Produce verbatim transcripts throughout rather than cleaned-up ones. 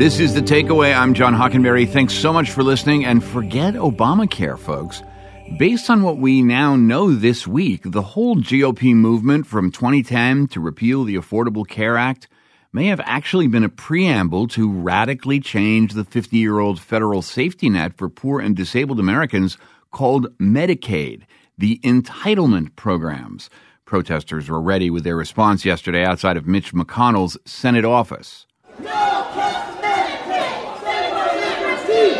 This is The Takeaway. I'm John Hockenberry. Thanks so much for listening. And forget Obamacare, folks. Based on what we now know this week, the whole G O P movement from twenty ten to repeal the Affordable Care Act may have actually been a preamble to radically change the fifty-year-old federal safety net for poor and disabled Americans called Medicaid, the entitlement programs. Protesters were ready with their response yesterday outside of Mitch McConnell's Senate office. No cuts to Medicaid! Save our liberty!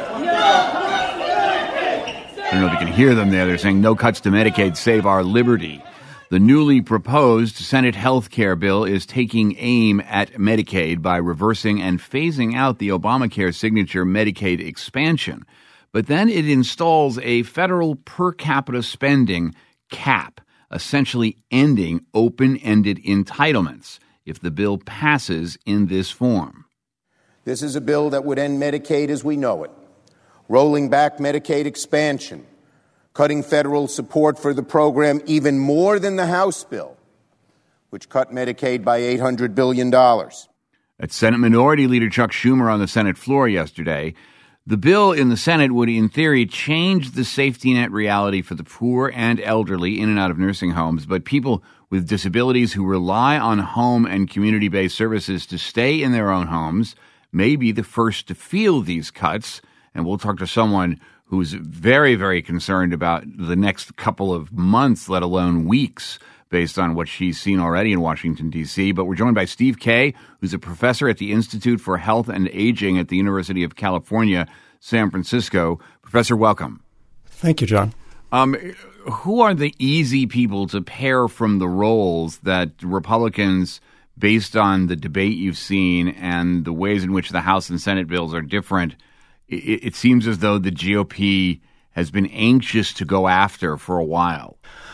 No cuts to Medicaid! I don't know if you can hear them there. They're saying, no cuts to Medicaid, save our liberty. The newly proposed Senate health care bill is taking aim at Medicaid by reversing and phasing out the Obamacare signature Medicaid expansion. But then it installs a federal per capita spending cap, essentially ending open-ended entitlements if the bill passes in this form. This is a bill that would end Medicaid as we know it, rolling back Medicaid expansion, cutting federal support for the program even more than the House bill, which cut Medicaid by eight hundred billion dollars. That's Senate Minority Leader Chuck Schumer on the Senate floor yesterday. The bill in the Senate would, in theory, change the safety net reality for the poor and elderly in and out of nursing homes, but people with disabilities who rely on home and community-based services to stay in their own homes may be the first to feel these cuts. And we'll talk to someone who's very, very concerned about the next couple of months, let alone weeks, based on what she's seen already in Washington, D C. But we're joined by Steve Kay, who's a professor at the Institute for Health and Aging at the University of California, San Francisco. Professor, welcome. Thank you, John. Um, who are the easy people to pair from the roles that Republicans, based on the debate you've seen and the ways in which the House and Senate bills are different, it, it seems as though the G O P has been anxious to go after for a while?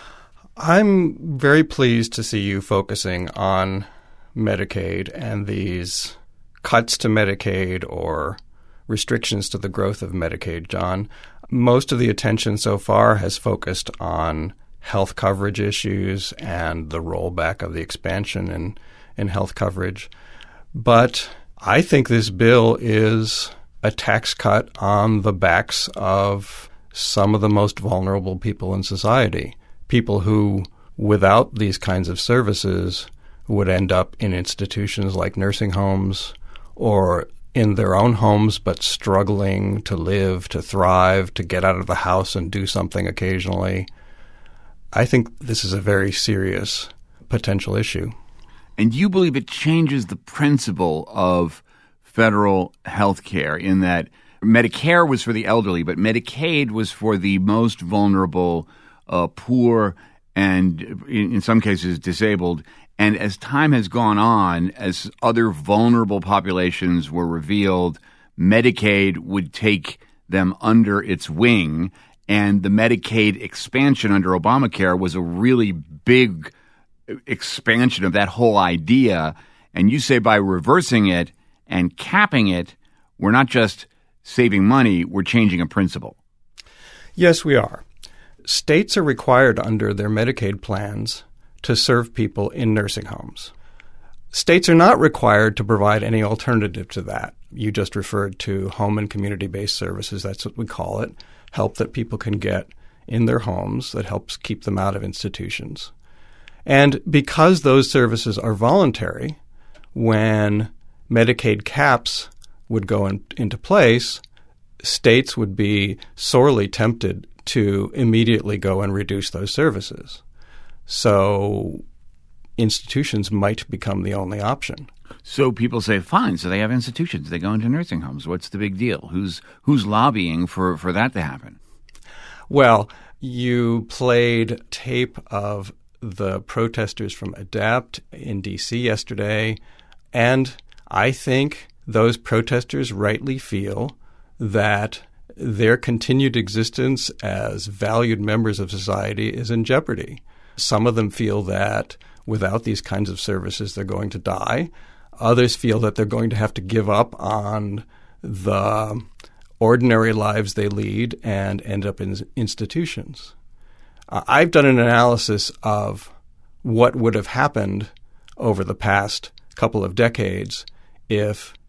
I'm very pleased to see you focusing on Medicaid and these cuts to Medicaid or restrictions to the growth of Medicaid, John. Most of the attention so far has focused on health coverage issues and the rollback of the expansion in, in health coverage. But I think this bill is a tax cut on the backs of some of the most vulnerable people in society. People who, without these kinds of services, would end up in institutions like nursing homes or in their own homes but struggling to live, to thrive, to get out of the house and do something occasionally. I think this is a very serious potential issue. And you believe it changes the principle of federal health care in that Medicare was for the elderly, but Medicaid was for the most vulnerable, Uh, poor, and in, in some cases disabled. And as time has gone on, as other vulnerable populations were revealed, Medicaid would take them under its wing. And the Medicaid expansion under Obamacare was a really big expansion of that whole idea. And you say by reversing it and capping it, we're not just saving money, we're changing a principle. Yes, we are. States are required under their Medicaid plans to serve people in nursing homes. States are not required to provide any alternative to that. You just referred to home and community-based services. That's what we call it, help that people can get in their homes that helps keep them out of institutions. And because those services are voluntary, when Medicaid caps would go in, into place, states would be sorely tempted to immediately go and reduce those services. So institutions might become the only option. So people say, fine, so they have institutions. They go into nursing homes. What's the big deal? Who's who's lobbying for, for that to happen? Well, you played tape of the protesters from ADAPT in D C yesterday, and I think those protesters rightly feel that their continued existence as valued members of society is in jeopardy. Some of them feel that without these kinds of services, they're going to die. Others feel that they're going to have to give up on the ordinary lives they lead and end up in institutions. Uh, I've done an analysis of what would have happened over the past couple of decades if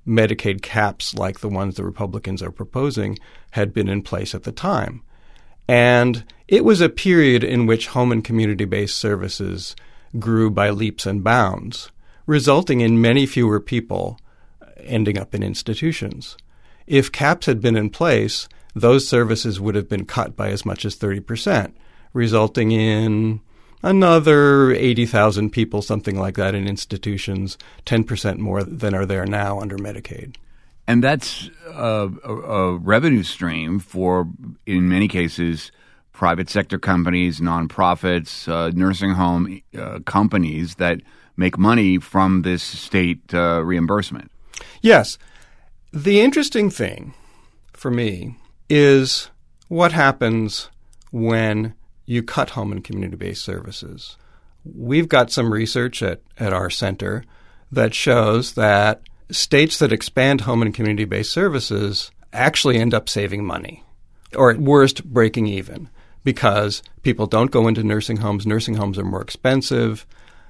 Medicaid caps like the ones the Republicans are proposing had been in place at the time. And it was a period in which home and community-based services grew by leaps and bounds, resulting in many fewer people ending up in institutions. If caps had been in place, those services would have been cut by as much as thirty percent, resulting in another eighty thousand people, something like that, in institutions, ten percent more than are there now under Medicaid. And that's a, a, a revenue stream for, in many cases, private sector companies, nonprofits, uh, nursing home uh, companies that make money from this state uh, reimbursement. Yes. The interesting thing for me is what happens when you cut home and community-based services. We've got some research at, at our center that shows that states that expand home and community-based services actually end up saving money, or at worst breaking even, because people don't go into nursing homes. Nursing homes are more expensive.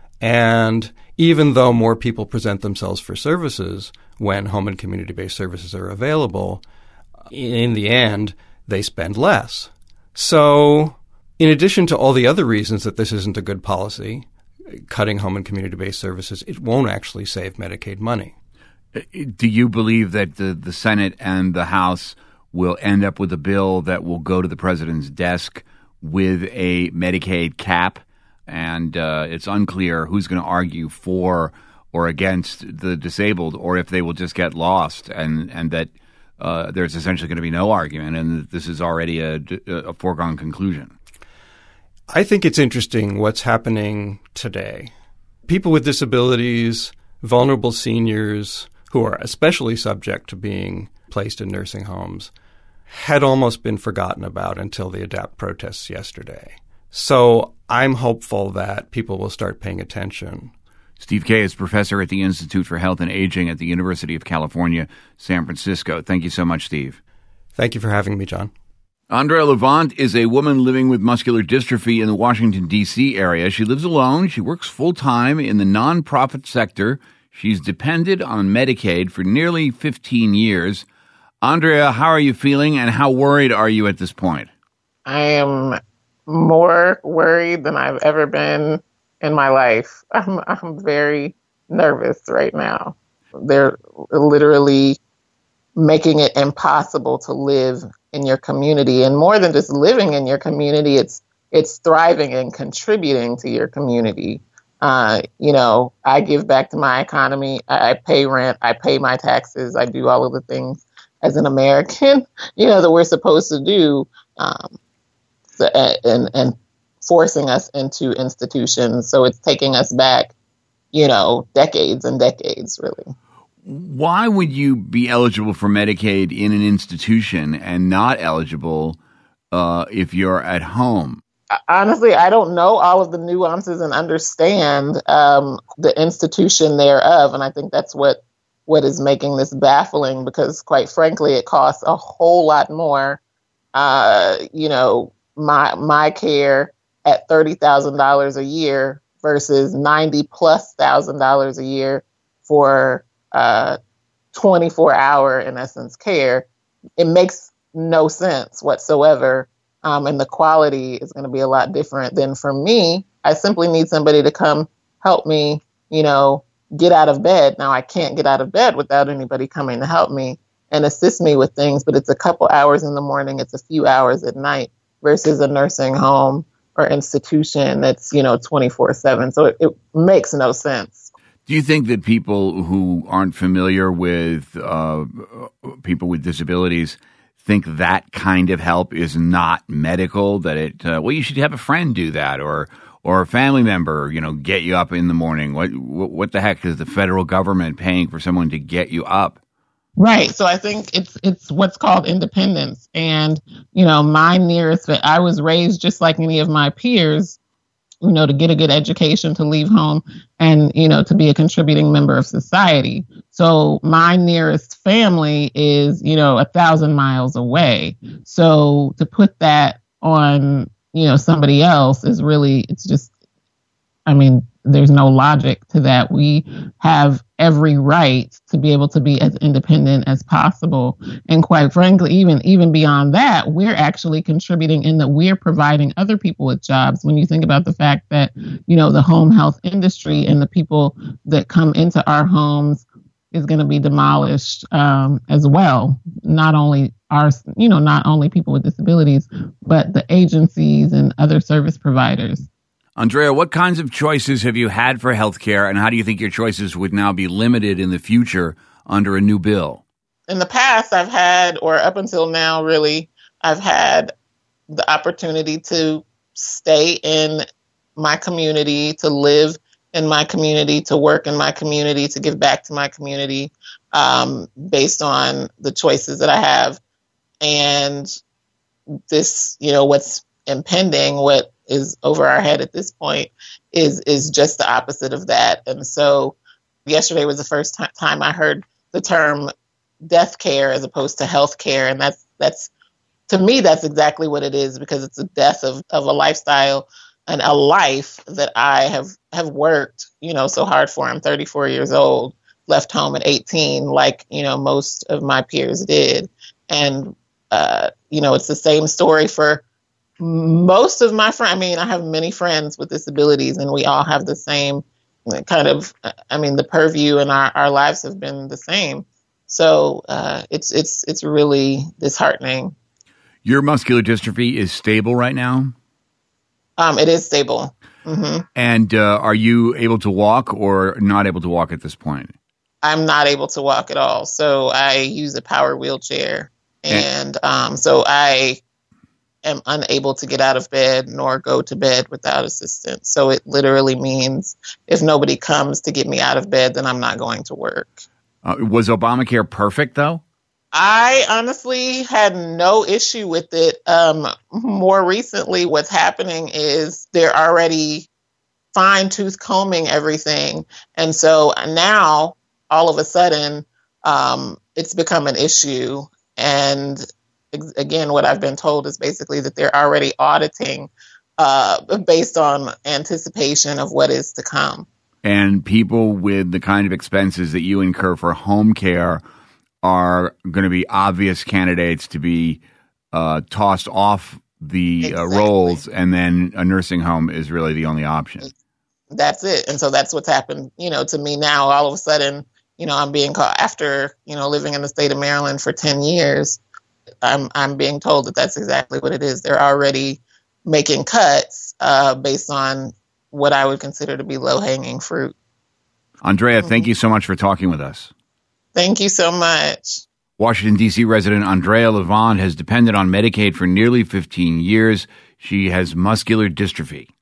And even though more people present themselves for services when home and community-based services are available, in the end, they spend less. So in addition to all the other reasons that this isn't a good policy, cutting home and community-based services, it won't actually save Medicaid money. Do you believe that the, the Senate and the House will end up with a bill that will go to the president's desk with a Medicaid cap? And uh, it's unclear who's going to argue for or against the disabled, or if they will just get lost, and, and that uh, there's essentially going to be no argument, and that this is already a, a foregone conclusion. I think it's interesting what's happening today. People with disabilities, vulnerable seniors who are especially subject to being placed in nursing homes had almost been forgotten about until the ADAPT protests yesterday. So I'm hopeful that people will start paying attention. Steve Kay is professor at the Institute for Health and Aging at the University of California, San Francisco. Thank you so much, Steve. Thank you for having me, John. Andrea Levant is a woman living with muscular dystrophy in the Washington, D C area. She lives alone. She works full-time in the nonprofit sector. She's depended on Medicaid for nearly fifteen years. Andrea, how are you feeling, and how worried are you at this point? I am more worried than I've ever been in my life. I'm I'm very nervous right now. They're literally making it impossible to live in your community, and more than just living in your community, it's it's thriving and contributing to your community. Uh, you know, I give back to my economy. I, I pay rent. I pay my taxes. I do all of the things as an American, you know, that we're supposed to do. Um, so, and and forcing us into institutions. So it's taking us back, you know, decades and decades, really. Why would you be eligible for Medicaid in an institution and not eligible uh, if you're at home? Honestly, I don't know all of the nuances and understand um, the institution thereof. And I think that's what, what is making this baffling, because quite frankly, it costs a whole lot more. Uh, you know, my my care at thirty thousand dollars a year versus ninety plus thousand dollars a year for uh, twenty-four hour, in essence, care. It makes no sense whatsoever. Um, and the quality is going to be a lot different than for me. I simply need somebody to come help me, you know, get out of bed. Now, I can't get out of bed without anybody coming to help me and assist me with things, but it's a couple hours in the morning, it's a few hours at night, versus a nursing home or institution that's, you know, twenty-four seven. So it, it makes no sense. Do you think that people who aren't familiar with uh, people with disabilities think that kind of help is not medical, that it, uh, well, you should have a friend do that, or or a family member, you know, get you up in the morning? What what the heck is the federal government paying for someone to get you up? Right. So I think it's it's what's called independence. And, you know, my nearest, I was raised just like any of my peers, you know, to get a good education, to leave home and, you know, to be a contributing member of society. So my nearest family is, you know, a thousand miles away. So to put that on, you know, somebody else is really, it's just, I mean, there's no logic to that. We have every right to be able to be as independent as possible. And quite frankly, even even beyond that, we're actually contributing in that we're providing other people with jobs. When you think about the fact that, you know, the home health industry and the people that come into our homes is going to be demolished um, as well. Not only our, you know, not only people with disabilities, but the agencies and other service providers. Andrea, what kinds of choices have you had for healthcare, and how do you think your choices would now be limited in the future under a new bill? In the past, I've had, or up until now, really, I've had the opportunity to stay in my community, to live in my community, to work in my community, to give back to my community um, based on the choices that I have. And this, you know, what's impending, what is over our head at this point is is just the opposite of that. And so yesterday was the first t- time I heard the term death care as opposed to health care. And that's, that's to me, that's exactly what it is, because it's a death of, of a lifestyle and a life that I have, have worked, you know, so hard for. I'm thirty-four years old, left home at eighteen, like, you know, most of my peers did. And, uh, you know, it's the same story for most of my friends. I mean, I have many friends with disabilities, and we all have the same kind of, I mean, the purview in our, our lives have been the same. So uh, it's it's it's really disheartening. Your muscular dystrophy is stable right now? Um, it is stable. Mm-hmm. And uh, are you able to walk or not able to walk at this point? I'm not able to walk at all. So I use a power wheelchair. And um, so I am unable to get out of bed nor go to bed without assistance. So it literally means if nobody comes to get me out of bed, then I'm not going to work. Uh, was Obamacare perfect, though? I honestly had no issue with it. Um, more recently, what's happening is they're already fine-tooth combing everything. And so now, all of a sudden, um, it's become an issue. And again, what I've been told is basically that they're already auditing uh, based on anticipation of what is to come. And people with the kind of expenses that you incur for home care are going to be obvious candidates to be uh, tossed off the exactly. uh, rolls, and then a nursing home is really the only option. That's it. And so that's what's happened, you know, to me now. All of a sudden, you know, I'm being called, after, you know, living in the state of Maryland for ten years, I'm I'm being told that that's exactly what it is. They're already making cuts uh, based on what I would consider to be low-hanging fruit. Andrea, mm-hmm. thank you so much for talking with us. Thank you so much. Washington, D C resident Andrea Levant has depended on Medicaid for nearly fifteen years. She has muscular dystrophy.